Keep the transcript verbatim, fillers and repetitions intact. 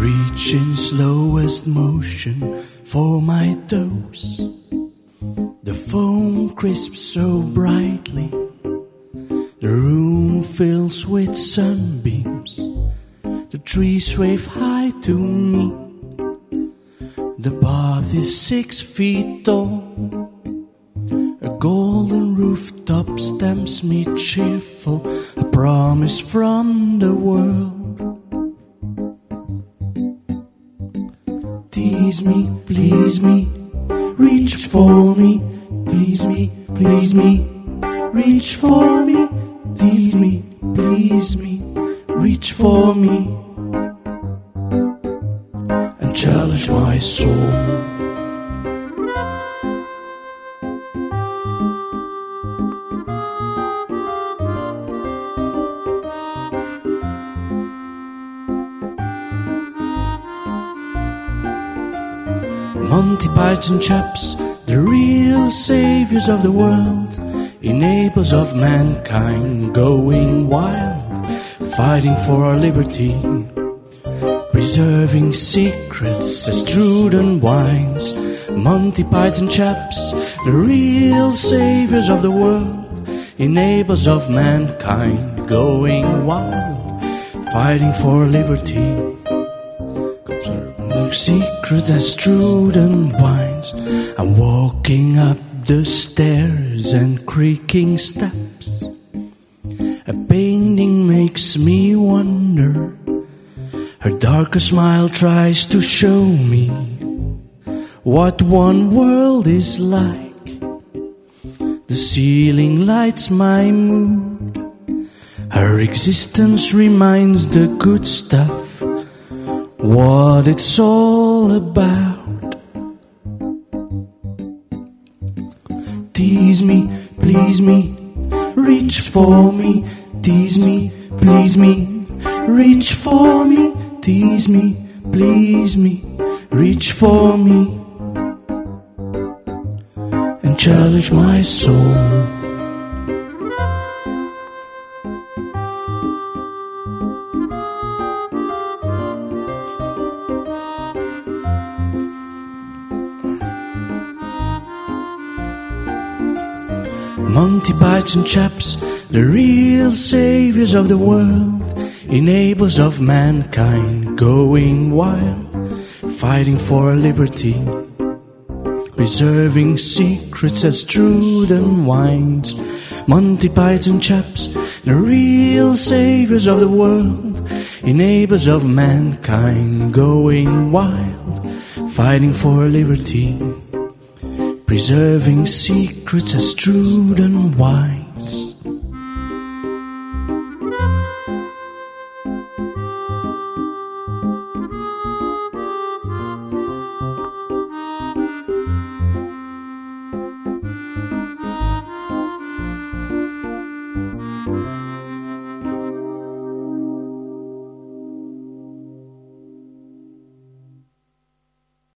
reach in slowest motion for my dose. The foam crisps so brightly, the room fills with sunbeams. The trees wave high to me. The bath is six feet tall. A golden rooftop stamps me cheerful, a promise from the world. Tease me, please me, reach for me. Tease me, please me, reach for me. Tease me, please me, reach for me, and challenge my soul. Monty Python chaps, the real saviors of the world, enablers of mankind going wild, fighting for our liberty, preserving secrets as Truden wines. Monty Python chaps, the real saviors of the world, enablers of mankind going wild, fighting for liberty, conserving secrets as Truden wines. I'm walking up the stairs and creaking steps. A painting makes me wonder. Her darker smile tries to show me what one world is like. The ceiling lights my mood. Her existence reminds the good stuff what it's all about. Tease me, please me, reach for me. Tease me, please me, reach for me. Tease me, please me, reach for me, and challenge my soul. Monty Python chaps, the real saviors of the world, enablers of mankind going wild, fighting for liberty, preserving secrets as Truden wines. Monty Python chaps, the real saviors of the world, enablers of mankind going wild, fighting for liberty, preserving secrets as Truden wine.